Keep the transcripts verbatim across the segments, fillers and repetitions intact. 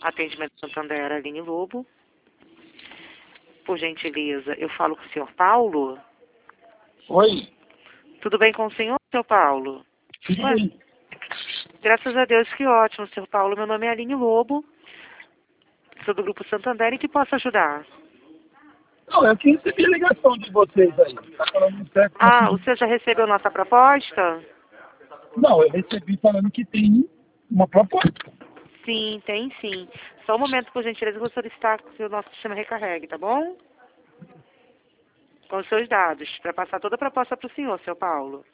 Atendimento Santander, Aline Lobo. Por gentileza, eu falo com o senhor Paulo? Oi. Tudo bem com o senhor, senhor Paulo? Tudo Ué, bem. graças a Deus, que ótimo, senhor Paulo. Meu nome é Aline Lobo. Sou do Grupo Santander e que posso ajudar? Não, eu que recebi a ligação de vocês aí. Tá falando certo. Ah, o senhor já recebeu nossa proposta? Não, eu recebi falando que tem uma proposta. Sim, tem sim. Só um momento, por gentileza, eu vou solicitar que o nosso sistema recarregue, tá bom? Com os seus dados, para passar toda a proposta para o senhor, seu Paulo.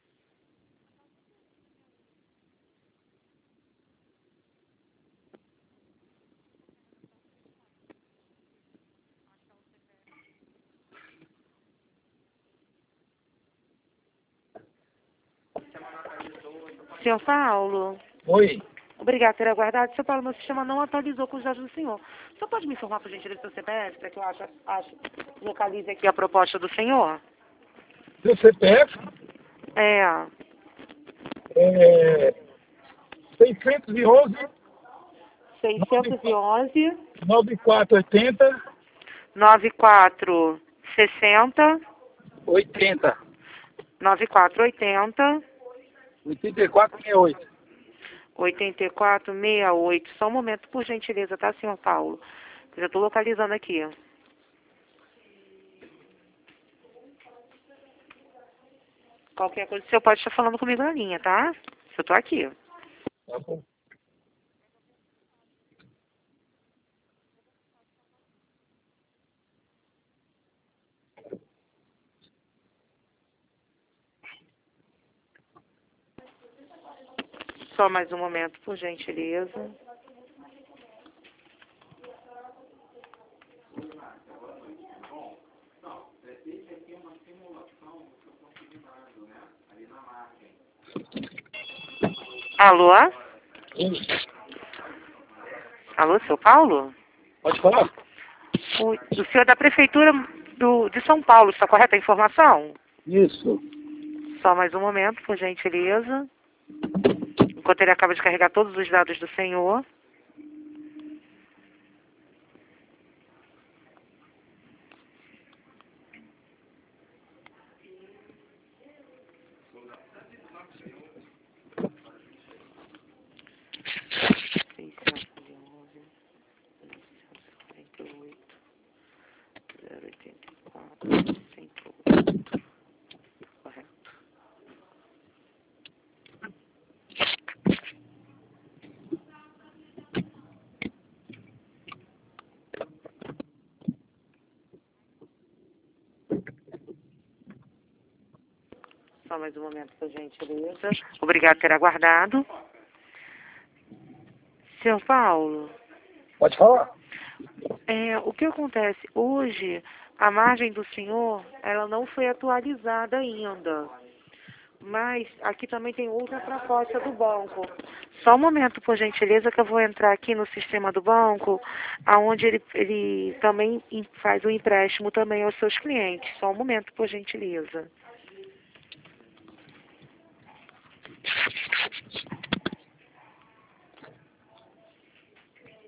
Senhor Paulo, Oi. obrigado por ter aguardado. Seu Paulo, meu sistema não atualizou com os dados do senhor. O senhor pode me informar, por gentileza, do seu C P F, para que eu ache, ache, localize aqui a proposta do senhor? Seu C P F É, é seiscentos e onze, seiscentos e onze, noventa e quatro oitenta, noventa e quatro sessenta, oitenta, noventa e quatro oitenta, oitenta e quatro sessenta e oito. oitenta e quatro sessenta e oito. Só um momento, por gentileza, tá, senhor Paulo? Eu já estou localizando aqui. Qualquer coisa, o senhor pode estar falando comigo na linha, tá? Eu tô aqui. Tá bom. Só mais um momento, por gentileza. Alô? Sim. Alô, seu Paulo? Pode falar? O, o senhor é da Prefeitura do, de São Paulo, está correta a informação? Isso. Só mais um momento, por gentileza. Enquanto ele acaba de carregar todos os dados do senhor. seiscentos e onze, novecentos e quarenta e oito, zero oitenta e quatro, cento e oito. Correto. Só mais um momento, por gentileza. Obrigado por ter aguardado. Senhor Paulo, Pode falar? é, o que acontece? Hoje, a margem do senhor, ela não foi atualizada ainda. Mas aqui também tem outra proposta do banco. Só um momento, por gentileza, que eu vou entrar aqui no sistema do banco, aonde ele, ele também em- faz o empréstimo também aos seus clientes. Só um momento, por gentileza.